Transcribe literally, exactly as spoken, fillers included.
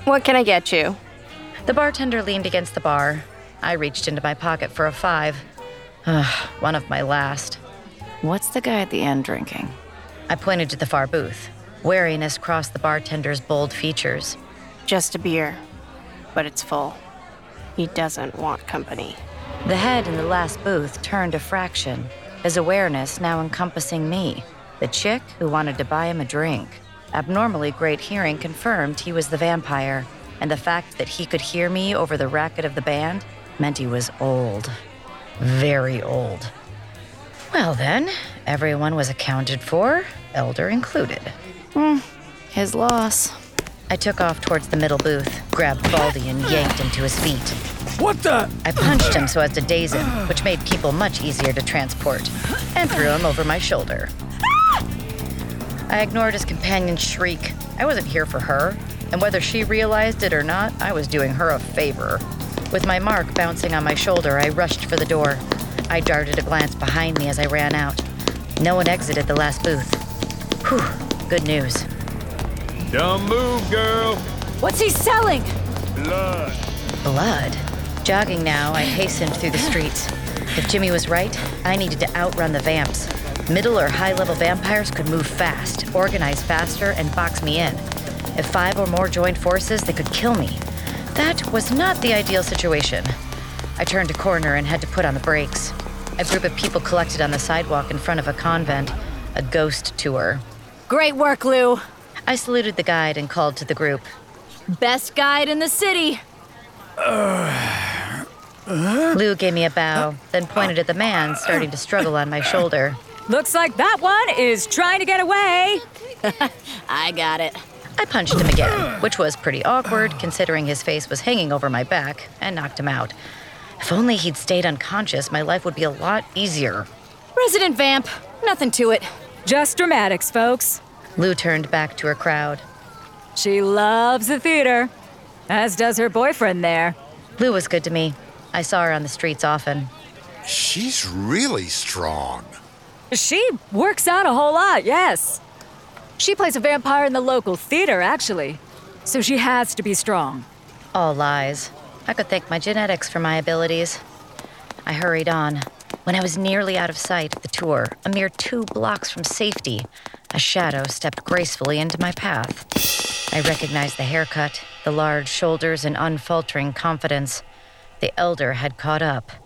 What can I get you? The bartender leaned against the bar. I reached into my pocket for a five. Ugh, one of my last. What's the guy at the end drinking? I pointed to the far booth. Wariness crossed the bartender's bold features. Just a beer, but it's full. He doesn't want company. The head in the last booth turned a fraction, his awareness now encompassing me, the chick who wanted to buy him a drink. Abnormally great hearing confirmed he was the vampire, and the fact that he could hear me over the racket of the band meant he was old. Very old. Well then, everyone was accounted for, Elder included. Hmm, his loss. I took off towards the middle booth, grabbed Baldy and yanked him to his feet. What the? I punched him so as to daze him, which made people much easier to transport, and threw him over my shoulder. I ignored his companion's shriek. I wasn't here for her, and whether she realized it or not, I was doing her a favor. With my mark bouncing on my shoulder, I rushed for the door. I darted a glance behind me as I ran out. No one exited the last booth. Whew, good news. Don't move, girl. What's he selling? Blood. Blood? Jogging now, I hastened through the streets. If Jimmy was right, I needed to outrun the vamps. Middle or high-level vampires could move fast, organize faster, and box me in. If five or more joined forces, they could kill me. That was not the ideal situation. I turned a corner and had to put on the brakes. A group of people collected on the sidewalk in front of a convent, a ghost tour. Great work, Lou. I saluted the guide and called to the group. Best guide in the city. Uh, uh, Lou gave me a bow, then pointed at the man starting to struggle on my shoulder. Looks like that one is trying to get away. I got it. I punched him again, which was pretty awkward considering his face was hanging over my back, and knocked him out. If only he'd stayed unconscious, my life would be a lot easier. Resident vamp. Nothing to it. Just dramatics, folks. Lou turned back to her crowd. She loves the theater, as does her boyfriend there. Lou was good to me. I saw her on the streets often. She's really strong. She works out a whole lot, yes. She plays a vampire in the local theater, actually. So she has to be strong. All lies. I could thank my genetics for my abilities. I hurried on. When I was nearly out of sight of the tour, a mere two blocks from safety, a shadow stepped gracefully into my path. I recognized the haircut, the large shoulders, and unfaltering confidence. The Elder had caught up.